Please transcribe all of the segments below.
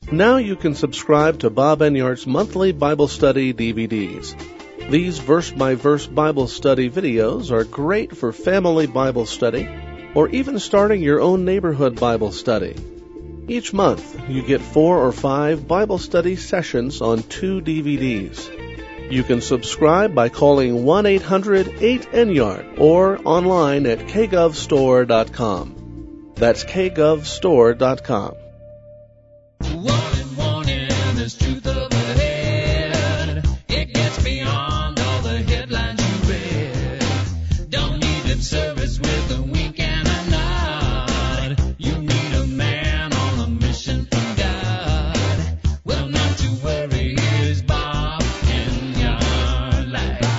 Now you can subscribe to Bob Enyart's monthly Bible study DVDs. These verse-by-verse Bible study videos are great for family Bible study or even starting your own neighborhood Bible study. Each month, you get 4 or 5 Bible study sessions on 2 DVDs. You can subscribe by calling 1-800-8-ENYART or online at kgovstore.com. That's kgovstore.com. Service with a wink and a nod. You need a man on a mission from God. Well, not to worry, here's Bob Enyart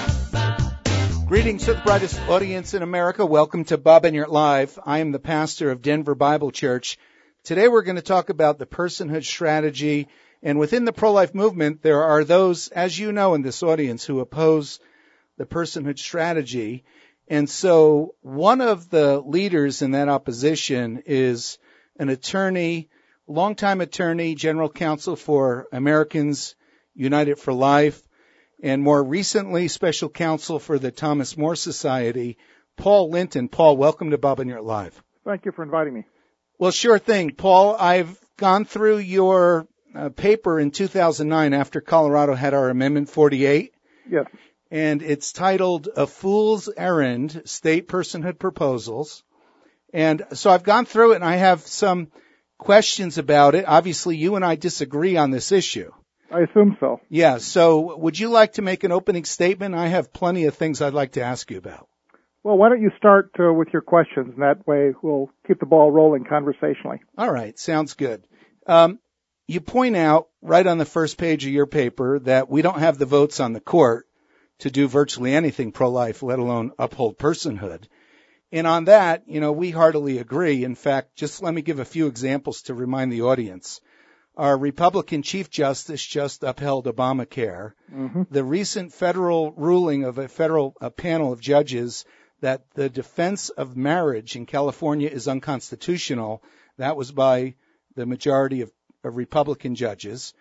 Live. Greetings to the brightest audience in America. Welcome to Bob Enyart Live. I am the pastor of Denver Bible Church. Today we're going to talk about the personhood strategy. And within the pro-life movement, there are those, as you know, in this audience who oppose the personhood strategy. And so one of the leaders in that opposition is an attorney, longtime attorney, general counsel for Americans United for Life, and more recently special counsel for the Thomas More Society, Paul Linton. Paul, welcome to Bob Enyart Live. Thank you for inviting me. Well, sure thing. Paul, I've gone through your paper in 2009 after Colorado had our Amendment 48. Yes. And it's titled A Fool's Errand, State Personhood Proposals. And so I've gone through it and I have some questions about it. Obviously, you and I disagree on this issue. I assume so. Yeah. So would you like to make an opening statement? I have plenty of things I'd like to ask you about. Well, why don't you start with your questions, and that way we'll keep the ball rolling conversationally. All right. Sounds good. You point out right on the first page of your paper that we don't have the votes on the court to do virtually anything pro-life, let alone uphold personhood. And on that, we heartily agree. In fact, just let me give a few examples to remind the audience. Our Republican Chief Justice just upheld Obamacare. Mm-hmm. The recent federal ruling of a federal panel of judges that the defense of marriage in California is unconstitutional, that was by the majority of Republican judges.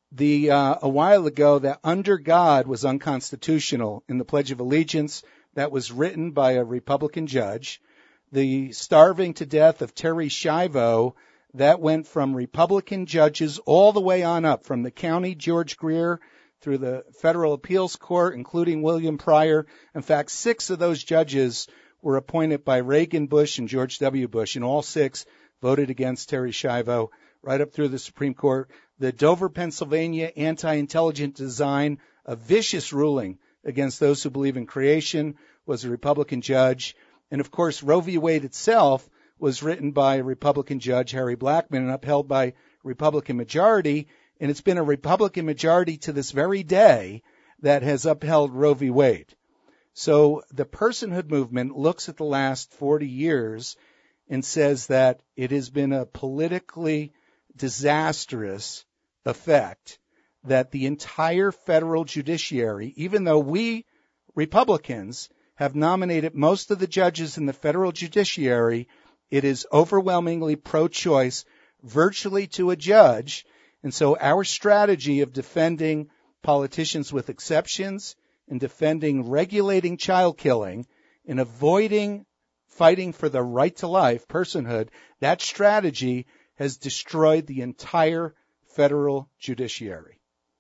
A while ago, that under God was unconstitutional in the Pledge of Allegiance. That was written by a Republican judge. The starving to death of Terry Schiavo, that went from Republican judges all the way on up, from the county George Greer through the federal appeals court, including William Pryor. In fact, 6 of those judges were appointed by Reagan, Bush, and George W. Bush, and all 6 voted against Terry Schiavo right up through the Supreme Court. The Dover, Pennsylvania anti-intelligent design, a vicious ruling against those who believe in creation, was a Republican judge. And of course, Roe v. Wade itself was written by a Republican judge, Harry Blackmun, and upheld by Republican majority. And it's been a Republican majority to this very day that has upheld Roe v. Wade. So the personhood movement looks at the last 40 years and says that it has been a politically disastrous effect that the entire federal judiciary, even though we Republicans have nominated most of the judges in the federal judiciary, it is overwhelmingly pro-choice, virtually to a judge. And so our strategy of defending politicians with exceptions and defending regulating child killing and avoiding fighting for the right to life, personhood, that strategy has destroyed the entire federal judiciary.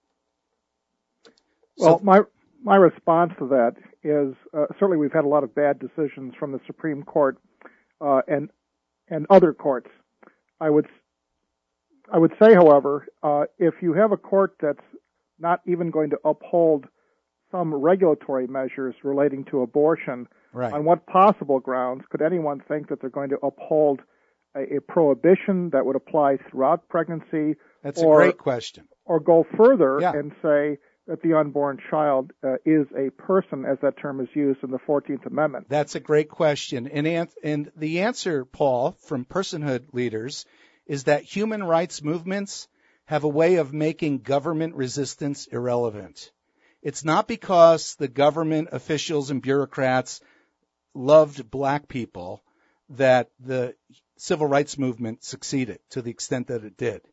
Well, my response to that is certainly we've had a lot of bad decisions from the Supreme Court and other courts. I would say, however, if you have a court that's not even going to uphold some regulatory measures relating to abortion, right, on what possible grounds could anyone think that they're going to uphold a prohibition that would apply throughout pregnancy? That's a great question. Or go further and say that the unborn child is a person, as that term is used in the 14th Amendment. That's a great question. And the answer, Paul, from personhood leaders is that human rights movements have a way of making government resistance irrelevant. It's not because the government officials and bureaucrats loved black people that the civil rights movement succeeded to the extent that it did.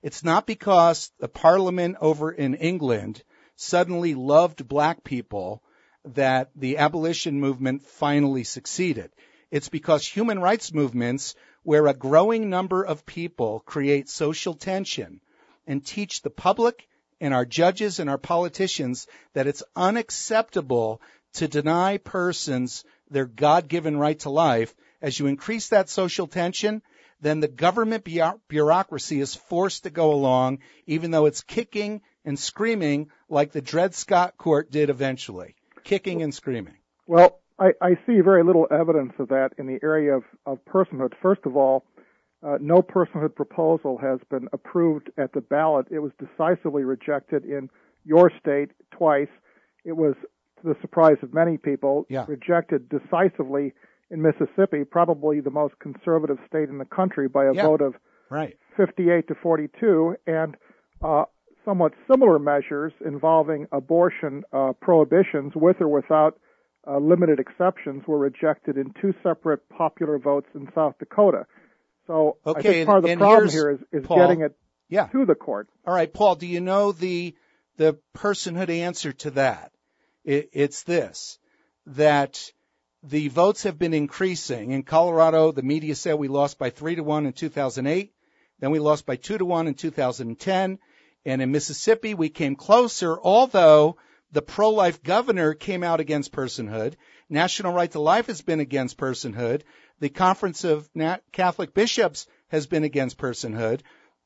It's not because the parliament over in England suddenly loved black people that the abolition movement finally succeeded. It's because human rights movements, where a growing number of people create social tension and teach the public and our judges and our politicians that it's unacceptable to deny persons their God-given right to life, as you increase that social tension, then the government bureaucracy is forced to go along, even though it's kicking and screaming like the Dred Scott court did eventually, kicking and screaming. Well, I see very little evidence of that in the area of personhood. First of all, no personhood proposal has been approved at the ballot. It was decisively rejected in your state twice. It was, to the surprise of many people, rejected decisively in Mississippi, probably the most conservative state in the country, by a vote of 58 to 42, and somewhat similar measures involving abortion prohibitions, with or without limited exceptions, were rejected in two separate popular votes in South Dakota. So I think part of the problem here is Paul, getting it to the court. All right, Paul, do you know the personhood answer to that? It's this, that the votes have been increasing. In Colorado, the media said we lost by 3-1 in 2008. Then we lost by 2-1 in 2010. And in Mississippi, we came closer, although the pro-life governor came out against personhood. National Right to Life has been against personhood. The Conference of Catholic Bishops has been against personhood.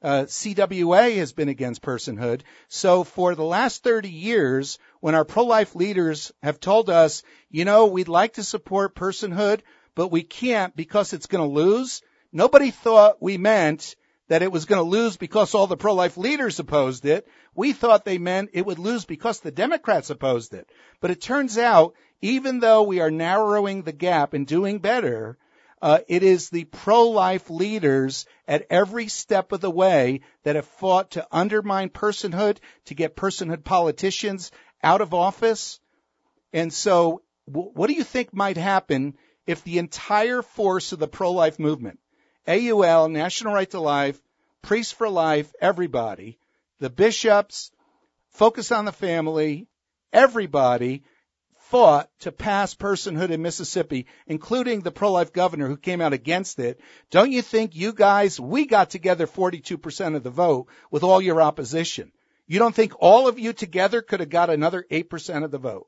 CWA has been against personhood. So for the last 30 years, when our pro-life leaders have told us, we'd like to support personhood, but we can't because it's going to lose, nobody thought we meant that it was going to lose because all the pro-life leaders opposed it. We thought they meant it would lose because the Democrats opposed it. But it turns out, even though we are narrowing the gap and doing better, it is the pro-life leaders at every step of the way that have fought to undermine personhood, to get personhood politicians out of office. And so what do you think might happen if the entire force of the pro-life movement, AUL, National Right to Life, Priests for Life, everybody, the bishops, Focus on the Family, everybody fought to pass personhood in Mississippi, including the pro-life governor who came out against it? Don't you think we got together 42% of the vote with all your opposition? You don't think all of you together could have got another 8% of the vote?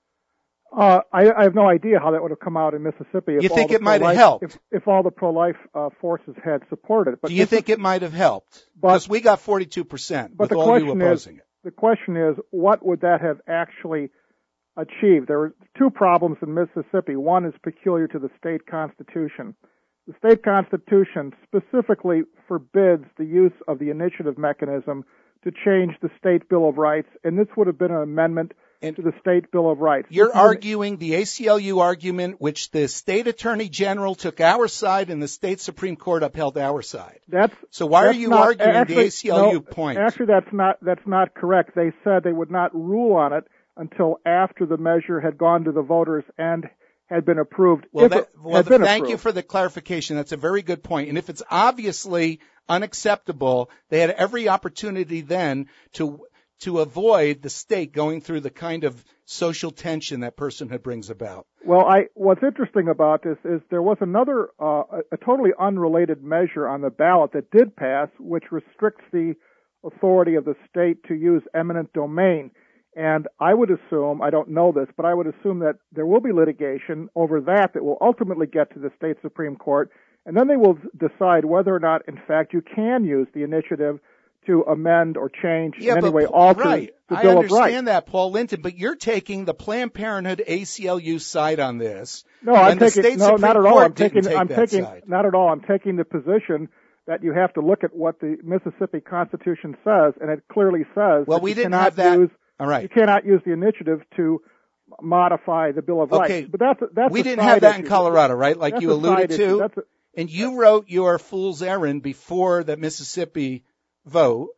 I have no idea how that would have come out in Mississippi. You think it might have helped? If all the pro-life forces had supported it. But do you think it might have helped? Because we got 42% with all you opposing it. The question is, what would that have actually achieved? There are two problems in Mississippi. One is peculiar to the state constitution. The state constitution specifically forbids the use of the initiative mechanism to change the state Bill of Rights, and this would have been an amendment to the state Bill of Rights. You're arguing the ACLU argument, which the state attorney general took our side and the state Supreme Court upheld our side. So why are you arguing the ACLU point? Actually, that's not correct. They said they would not rule on it until after the measure had gone to the voters and had been approved. Thank you for the clarification. That's a very good point. And if it's obviously unacceptable, they had every opportunity then to avoid the state going through the kind of social tension that personhood brings about. Well, what's interesting about this is there was another, a totally unrelated measure on the ballot that did pass, which restricts the authority of the state to use eminent domain. And I would assume, I don't know this, but I would assume that there will be litigation over that will ultimately get to the state Supreme Court, and then they will decide whether or not, in fact, you can use the initiative to amend or change in any way, alter the Bill of Rights. I understand that, Paul Linton, but you're taking the Planned Parenthood ACLU side on this. No, not at all. I'm taking not at all. I'm taking the position that you have to look at what the Mississippi Constitution says, and it clearly says we didn't have that. All right. You cannot use the initiative to modify the Bill of Rights. Okay. But that's we didn't have that in Colorado, right? Like you alluded to. And you wrote your fool's errand before the Mississippi vote.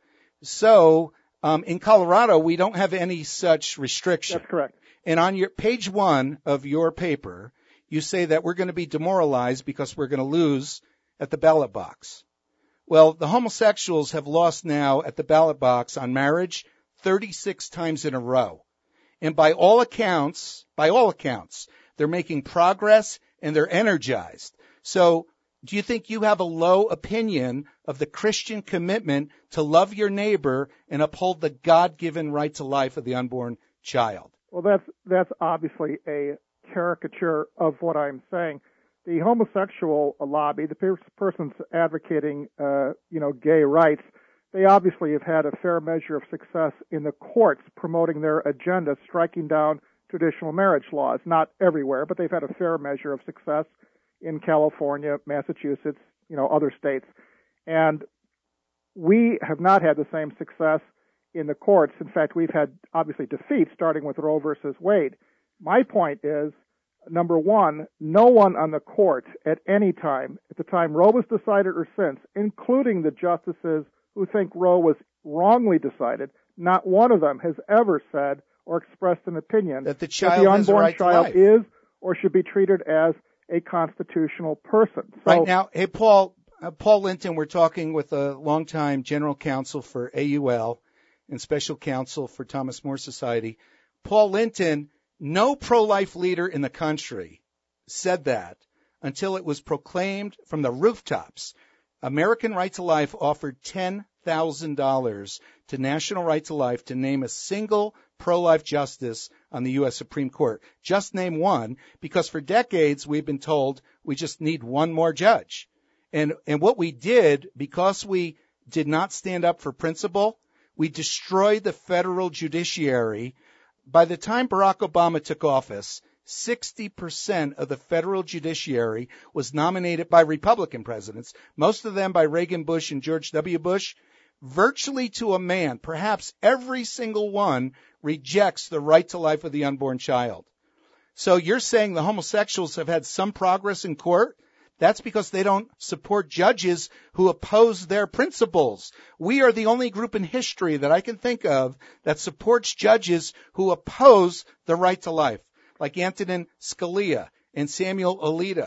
So in Colorado, we don't have any such restriction. That's correct. And on your page 1 of your paper, you say that we're going to be demoralized because we're going to lose at the ballot box. Well, the homosexuals have lost now at the ballot box on marriage 36 times in a row. And by all accounts, they're making progress and they're energized. So do you think you have a low opinion of the Christian commitment to love your neighbor and uphold the God-given right to life of the unborn child? Well, that's obviously a caricature of what I'm saying. The homosexual lobby, the persons advocating, gay rights, they obviously have had a fair measure of success in the courts promoting their agenda, striking down traditional marriage laws. Not everywhere, but they've had a fair measure of success in California, Massachusetts, other states. And we have not had the same success in the courts. In fact, we've had obviously defeats, starting with Roe versus Wade. My point is, number one, no one on the court at any time, at the time Roe was decided or since, including the justices who think Roe was wrongly decided, not one of them has ever said or expressed an opinion that the unborn child is or should be treated as a constitutional person. So, right now, hey, Paul Linton, we're talking with a longtime general counsel for AUL and special counsel for Thomas More Society. Paul Linton, no pro-life leader in the country said that until it was proclaimed from the rooftops. American Right to Life offered $10,000 to National Right to Life to name a single pro-life justice on the U.S. Supreme Court. Just name one, because for decades we've been told we just need one more judge. And what we did, because we did not stand up for principle, we destroyed the federal judiciary. By the time Barack Obama took office, 60% of the federal judiciary was nominated by Republican presidents, most of them by Reagan Bush and George W. Bush. Virtually to a man, perhaps every single one rejects the right to life of the unborn child. So you're saying the homosexuals have had some progress in court? That's because they don't support judges who oppose their principles. We are the only group in history that I can think of that supports judges who oppose the right to life, like Antonin Scalia and Samuel Alito.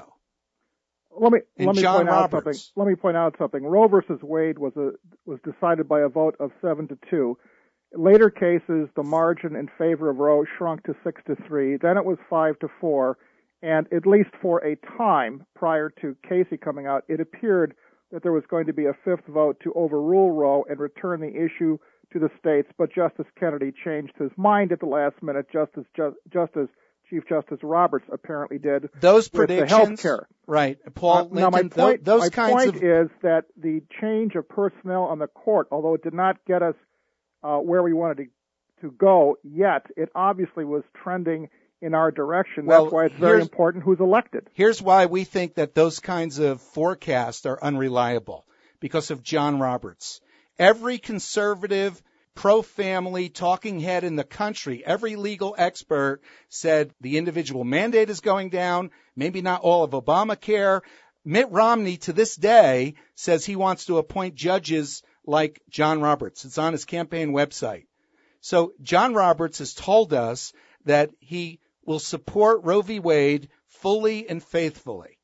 Let me Roberts. point out something. Roe versus Wade was decided by a vote of 7-2. Later cases, the margin in favor of Roe shrunk to 6-3. Then it was 5-4. And at least for a time prior to Casey coming out, it appeared that there was going to be a fifth vote to overrule Roe and return the issue to the states. But Justice Kennedy changed his mind at the last minute, just as Chief Justice Roberts apparently did. Those with predictions, the healthcare. Right? Paul Linton. Now, my point of is that the change of personnel on the court, although it did not get us where we wanted to go yet, it obviously was trending in our direction. That's why it's very important who's elected. Here's why we think that those kinds of forecasts are unreliable, because of John Roberts. Every conservative, pro-family talking head in the country, every legal expert said the individual mandate is going down, maybe not all of Obamacare. Mitt Romney, to this day, says he wants to appoint judges like John Roberts. It's on his campaign website. So John Roberts has told us that he will support Roe v. Wade fully and faithfully,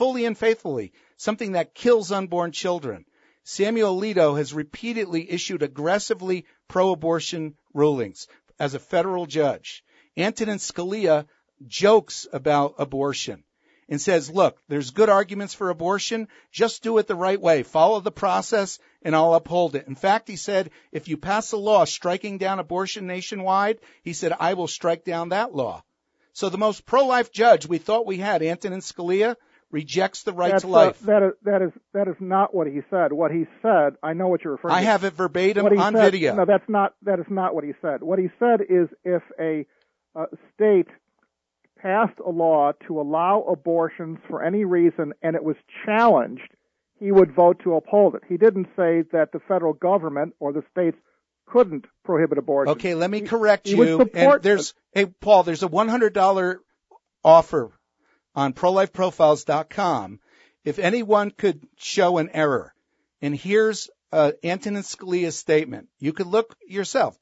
something that kills unborn children. Samuel Alito has repeatedly issued aggressively pro-abortion rulings as a federal judge. Antonin Scalia jokes about abortion and says, look, there's good arguments for abortion. Just do it the right way. Follow the process, and I'll uphold it. In fact, he said, if you pass a law striking down abortion nationwide, he said, I will strike down that law. So the most pro-life judge we thought we had, Antonin Scalia, rejects the right to life. That is not what he said. What he said, I know what you're referring to. I have it verbatim on video. No, that is not what he said. What he said is if a state passed a law to allow abortions for any reason and it was challenged, he would vote to uphold it. He didn't say that the federal government or the states couldn't prohibit abortion. Okay, let me correct you. And hey, Paul, there's a $100 offer on prolifeprofiles.com if anyone could show an error. And here's Antonin Scalia's statement. You could look yourself,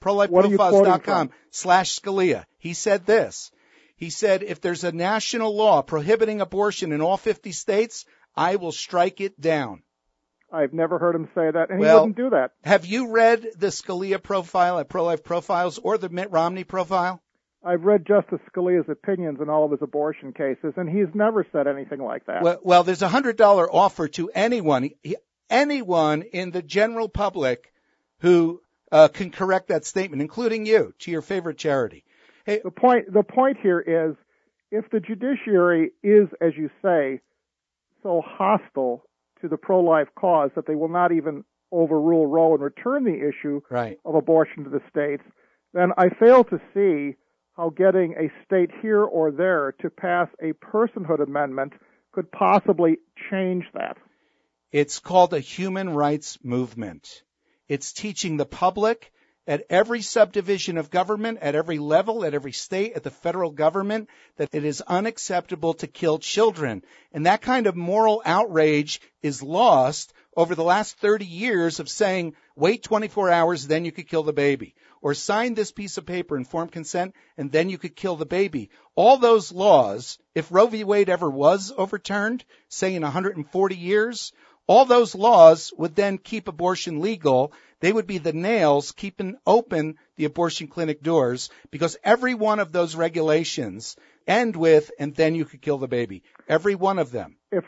prolifeprofiles.com/Scalia. He said this. He said, if there's a national law prohibiting abortion in all 50 states, I will strike it down. I've never heard him say that, and he Well, wouldn't do that. Have you read the Scalia profile at Pro-Life Profiles or the Mitt Romney profile? I've read Justice Scalia's opinions in all of his abortion cases, and he's never said anything like that. Well, there's a $100 offer to anyone in the general public who can correct that statement, including you, to your favorite charity. Hey, The point here is, if the judiciary is, as you say, so hostile to the pro-life cause that they will not even overrule Roe and return the issue right. of abortion to the states, then I fail to see how getting a state here or there to pass a personhood amendment could possibly change that. It's called a human rights movement. It's teaching the public at every subdivision of government, at every level, at every state, at the federal government, that it is unacceptable to kill children. And that kind of moral outrage is lost over the last 30 years of saying, wait 24 hours, then you could kill the baby. Or sign this piece of paper, informed consent, and then you could kill the baby. All those laws, if Roe v. Wade ever was overturned, say in 140 years, all those laws would then keep abortion legal. They would be the nails keeping open the abortion clinic doors, because every one of those regulations end with, and then you could kill the baby. Every one of them. If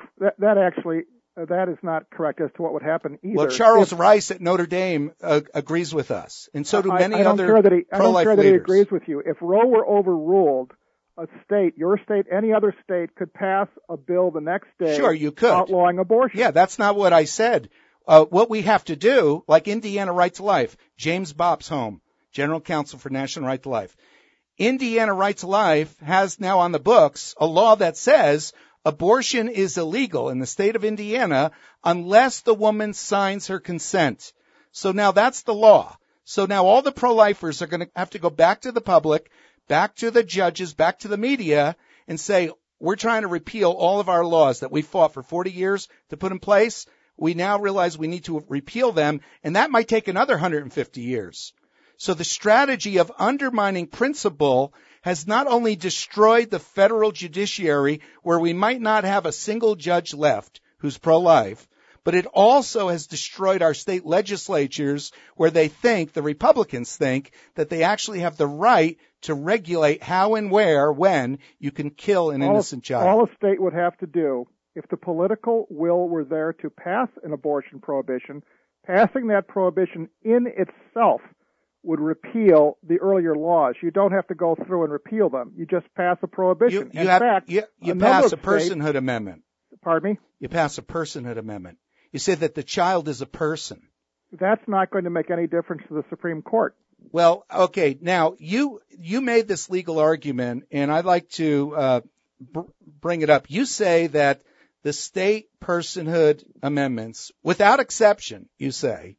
that is not correct as to what would happen either. Well, Charles Rice at Notre Dame agrees with us, and so do many other pro-life leaders. I don't care that he agrees with you. If Roe were overruled, a state, your state, any other state, could pass a bill the next day. Sure, you could. Outlawing abortion. Yeah, that's not what I said. What we have to do, like Indiana Right to Life, James Bopsholm, General Counsel for National Right to Life. Indiana Right to Life has now on the books a law that says abortion is illegal in the state of Indiana unless the woman signs her consent. So now that's the law. So now all the pro-lifers are going to have to go back to the public, back to the judges, back to the media, and say, we're trying to repeal all of our laws that we fought for 40 years to put in place. We now realize we need to repeal them, and that might take another 150 years. So the strategy of undermining principle has not only destroyed the federal judiciary, where we might not have a single judge left who's pro-life, but it also has destroyed our state legislatures, where they think, the Republicans think, that they actually have the right to regulate how and where, when you can kill an innocent child. All a state would have to do, if the political will were there to pass an abortion prohibition, passing that prohibition in itself would repeal the earlier laws. You don't have to go through and repeal them. You just pass a prohibition. You pass a personhood amendment. Pardon me? You pass a personhood amendment. You say that the child is a person. That's not going to make any difference to the Supreme Court. Well, okay. Now, you made this legal argument, and I'd like to bring it up. You say that the state personhood amendments, without exception, you say,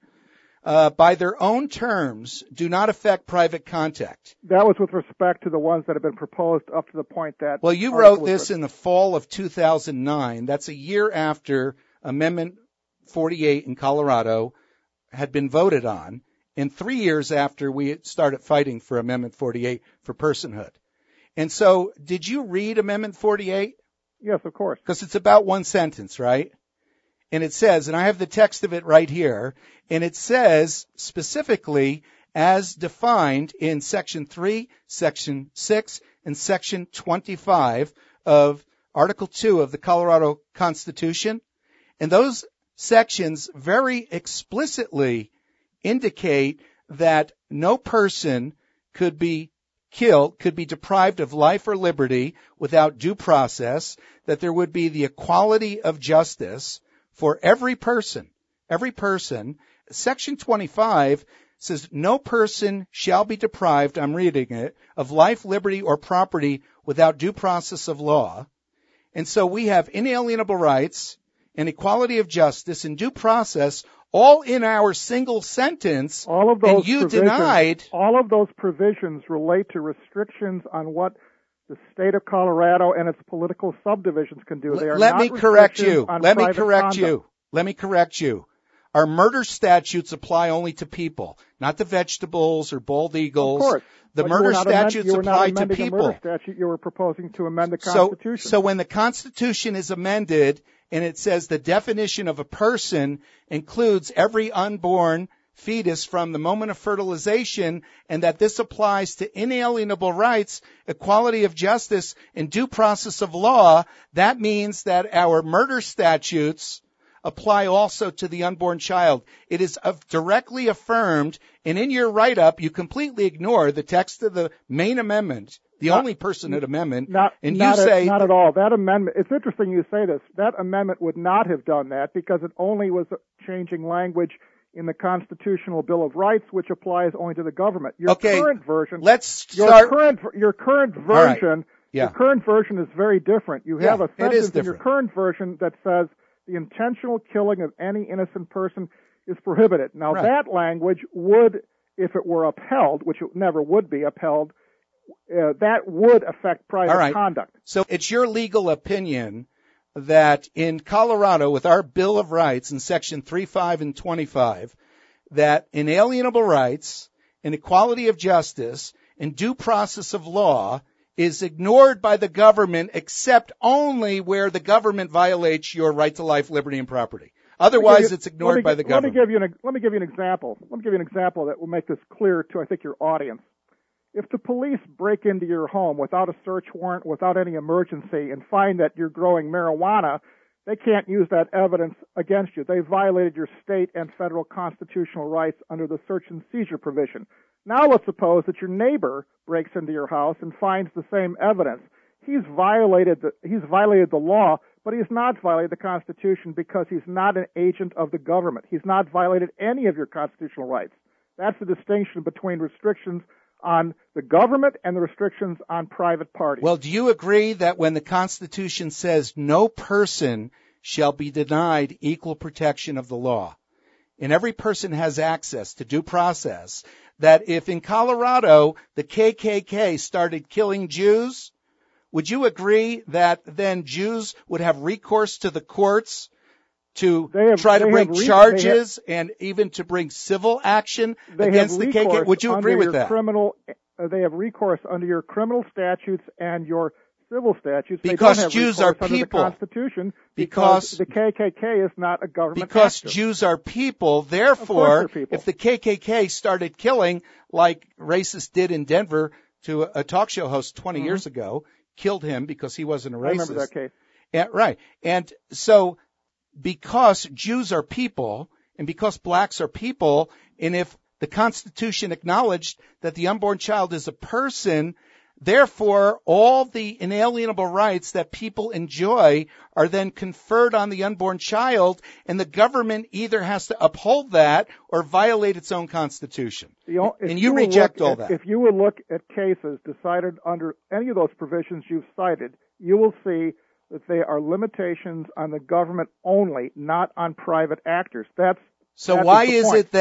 by their own terms, do not affect private contact. That was with respect to the ones that have been proposed up to the point that... Well, you wrote this in the fall of 2009. That's a year after Amendment 48 in Colorado had been voted on, and 3 years after we started fighting for Amendment 48 for personhood. And so, did you read Amendment 48? Yes, of course. Because it's about one sentence, right? And it says, and I have the text of it right here, and it says specifically as defined in Section 3, Section 6, and Section 25 of Article 2 of the Colorado Constitution. And those sections very explicitly indicate that no person could be killed, could be deprived of life or liberty without due process, that there would be the equality of justice for every person. Every person. Section 25 says no person shall be deprived, I'm reading it, of life, liberty, or property without due process of law. And so we have inalienable rights and equality of justice and due process all in our single sentence. All of those and you denied. All of those provisions relate to restrictions on what the state of Colorado and its political subdivisions can do. They are Let not me correct you. on Let me private correct conduct. you. Let me correct you. Our murder statutes apply only to people, not to vegetables or bald eagles. Of course. The But murder statutes you were not apply to amending people. A murder statute. You were proposing to amend the Constitution. So when the Constitution is amended and it says the definition of a person includes every unborn fetus from the moment of fertilization, and that this applies to inalienable rights, equality of justice, and due process of law, that means that our murder statutes apply also to the unborn child. It is directly affirmed, and in your write-up, you completely ignore the text of the main amendment, the only personhood amendment, not at all. That amendment, it's interesting you say this, that amendment would not have done that because it only was changing language in the Constitutional Bill of Rights, which applies only to the government. Your current version, your current version is very different. You have a sentence in your current version that says the intentional killing of any innocent person is prohibited. Now that language would, if it were upheld, which it never would be upheld, that would affect private conduct. So it's your legal opinion that in Colorado, with our Bill of Rights in Section 3, 5, and 25, that inalienable rights and equality of justice and due process of law is ignored by the government except only where the government violates your right to life, liberty, and property. Otherwise, it's ignored by the government. Let me give you an example. Let me give you an example that will make this clear to, I think, your audience. If the police break into your home without a search warrant, without any emergency, and find that you're growing marijuana, they can't use that evidence against you. They violated your state and federal constitutional rights under the search and seizure provision. Now let's suppose that your neighbor breaks into your house and finds the same evidence. He's violated the law, but he's not violated the Constitution because he's not an agent of the government. He's not violated any of your constitutional rights. That's the distinction between restrictions on the government and the restrictions on private parties. Well, do you agree that when the Constitution says no person shall be denied equal protection of the law, and every person has access to due process, that if in Colorado the KKK started killing Jews, would you agree that then Jews would have recourse to the courts to try to bring charges and even to bring civil action against the KKK? Would you agree with that? They have recourse under your criminal statutes and your civil statutes. Because they don't have Jews are people. Under the Constitution, because the KKK is not a government Because actor. Jews are people, therefore, if the KKK started killing, like racists did in Denver to a talk show host 20 years ago, killed him because he wasn't a racist. I remember that case. Yeah, right. And so, because Jews are people, and because blacks are people, and if the Constitution acknowledged that the unborn child is a person, therefore all the inalienable rights that people enjoy are then conferred on the unborn child, and the government either has to uphold that or violate its own Constitution. And you reject all that. If you will look at cases decided under any of those provisions you've cited, you will see that they are limitations on the government only, not on private actors. Why is it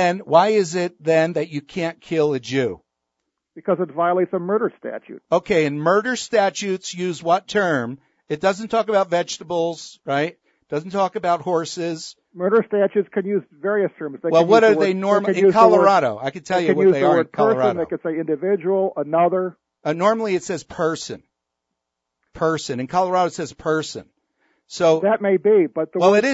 then that you can't kill a Jew? Because it violates a murder statute. Okay, and murder statutes use what term? It doesn't talk about vegetables, right? It doesn't talk about horses. Murder statutes can use various terms. What are they normally in Colorado? I can tell you what they are in Colorado. They could say individual, another. Normally it says person. Person. In Colorado it says person. So that may be, but the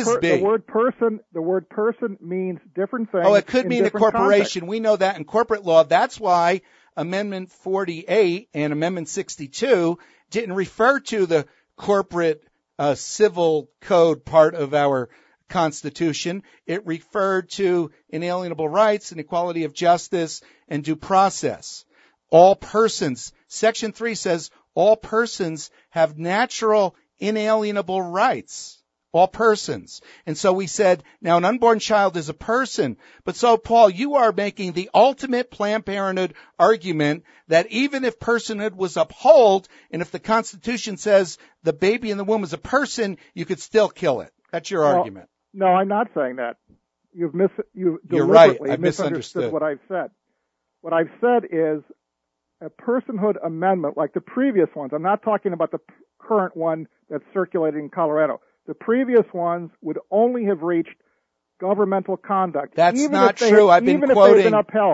word person means different things. Oh, it could mean a corporation. Context. We know that in corporate law. That's why Amendment 48 and Amendment 62 didn't refer to the corporate civil code part of our Constitution. It referred to inalienable rights and equality of justice and due process. All persons. Section 3 says all persons have natural inalienable rights. All persons. And so we said, now an unborn child is a person. But so, Paul, you are making the ultimate Planned Parenthood argument that even if personhood was upheld, and if the Constitution says the baby in the womb is a person, you could still kill it. That's your argument. No, I'm not saying that. You're right. I misunderstood what I've said. What I've said is a personhood amendment like the previous ones. I'm not talking about the current one that's circulating in Colorado. The previous ones would only have reached governmental conduct. That's not true. I've been quoting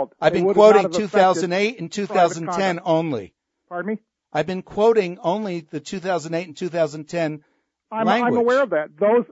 2008 and 2010 only. Pardon me? I've been quoting only the 2008 and 2010 language. I'm aware of that.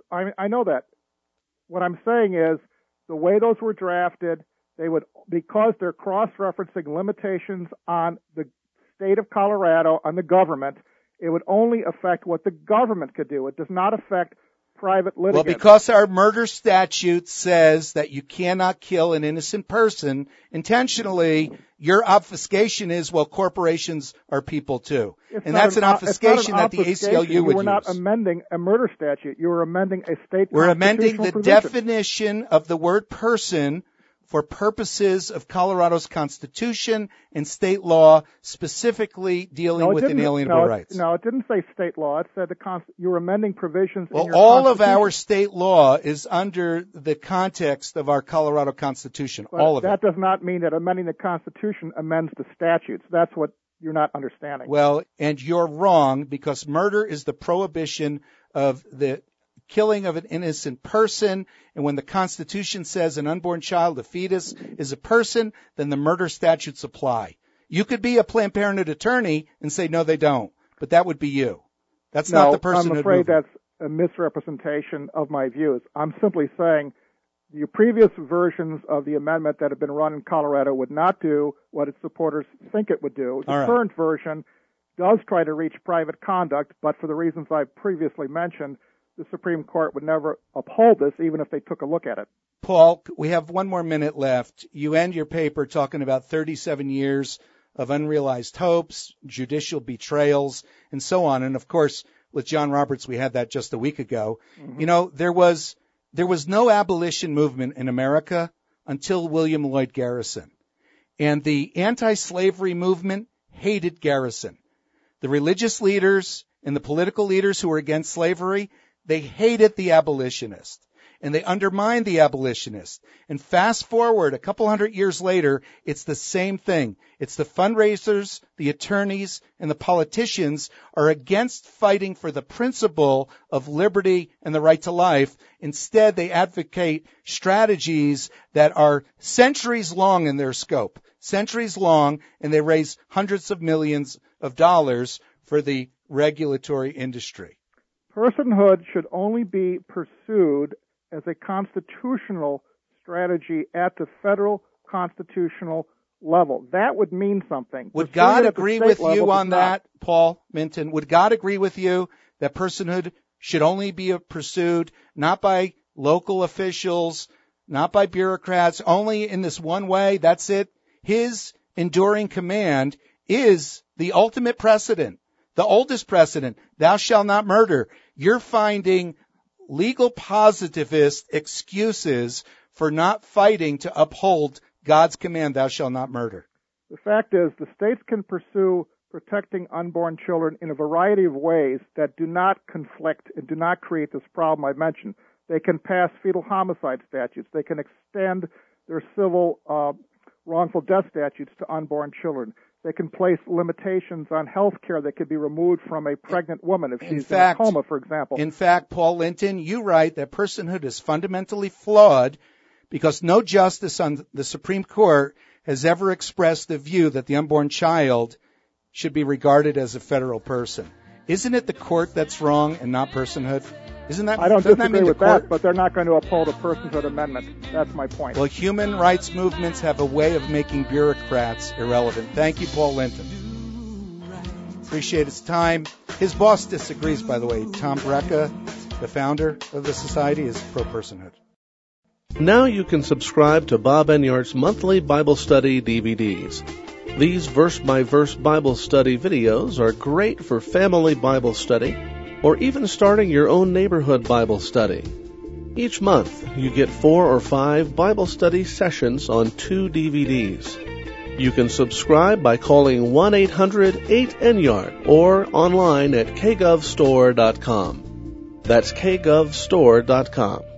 I know that. What I'm saying is the way those were drafted, they would, because they're cross-referencing limitations on the state of Colorado, on the government, it would only affect what the government could do. It does not affect private litigants. Well, because our murder statute says that you cannot kill an innocent person intentionally, your obfuscation is, well, corporations are people too. And that's an obfuscation that the ACLU would use. We're not amending a murder statute. You were amending a state We're amending the provision. definition of the word person for purposes of Colorado's Constitution and state law, specifically dealing with inalienable rights. No, it didn't say state law. It said you were amending provisions in your all of Constitution. our state law is under the context of our Colorado Constitution. But all of that it. does not mean that amending the Constitution amends the statutes. That's what you're not understanding. Well, and you're wrong, because murder is the prohibition of the killing of an innocent person, and when the Constitution says an unborn child, a fetus, is a person, then the murder statutes apply. You could be a Planned Parenthood attorney and say, no, they don't, but that would be you. That's not the personhood I'm afraid movement. that's a misrepresentation of my views. I'm simply saying the previous versions of the amendment that have been run in Colorado would not do what its supporters think it would do. The current version does try to reach private conduct, but for the reasons I've previously mentioned, the Supreme Court would never uphold this, even if they took a look at it. Paul, we have one more minute left. You end your paper talking about 37 years of unrealized hopes, judicial betrayals, and so on. And, of course, with John Roberts, we had that just a week ago. Mm-hmm. You know, there was no abolition movement in America until William Lloyd Garrison. And the anti-slavery movement hated Garrison. The religious leaders and the political leaders who were against slavery, they hated the abolitionists, and they undermined the abolitionists. And fast forward a couple hundred years later, it's the same thing. It's the fundraisers, the attorneys, and the politicians are against fighting for the principle of liberty and the right to life. Instead, they advocate strategies that are centuries long in their scope, centuries long, and they raise hundreds of millions of dollars for the regulatory industry. Personhood should only be pursued as a constitutional strategy at the federal constitutional level. That would mean something. Would God agree with you on that, Paul Minton? Would God agree with you that personhood should only be pursued not by local officials, not by bureaucrats, only in this one way? That's it. His enduring command is the ultimate precedent. The oldest precedent, thou shalt not murder. You're finding legal positivist excuses for not fighting to uphold God's command, thou shalt not murder. The fact is, the states can pursue protecting unborn children in a variety of ways that do not conflict and do not create this problem I mentioned. They can pass fetal homicide statutes. They can extend their civil wrongful death statutes to unborn children. They can place limitations on health care that could be removed from a pregnant woman if she's in a coma, for example. In fact, Paul Linton, you write that personhood is fundamentally flawed because no justice on the Supreme Court has ever expressed the view that the unborn child should be regarded as a federal person. Isn't it the court that's wrong and not personhood? I don't disagree with that, but they're not going to uphold a personhood amendment. That's my point. Well, human rights movements have a way of making bureaucrats irrelevant. Thank you, Paul Linton. Appreciate his time. His boss disagrees, by the way. Tom Brecka, the founder of the society, is pro-personhood. Now you can subscribe to Bob Enyart's monthly Bible study DVDs. These verse-by-verse Bible study videos are great for family Bible study, or even starting your own neighborhood Bible study. Each month, you get 4 or 5 Bible study sessions on 2 DVDs. You can subscribe by calling 1-800-8-ENYARD or online at kgovstore.com. That's kgovstore.com.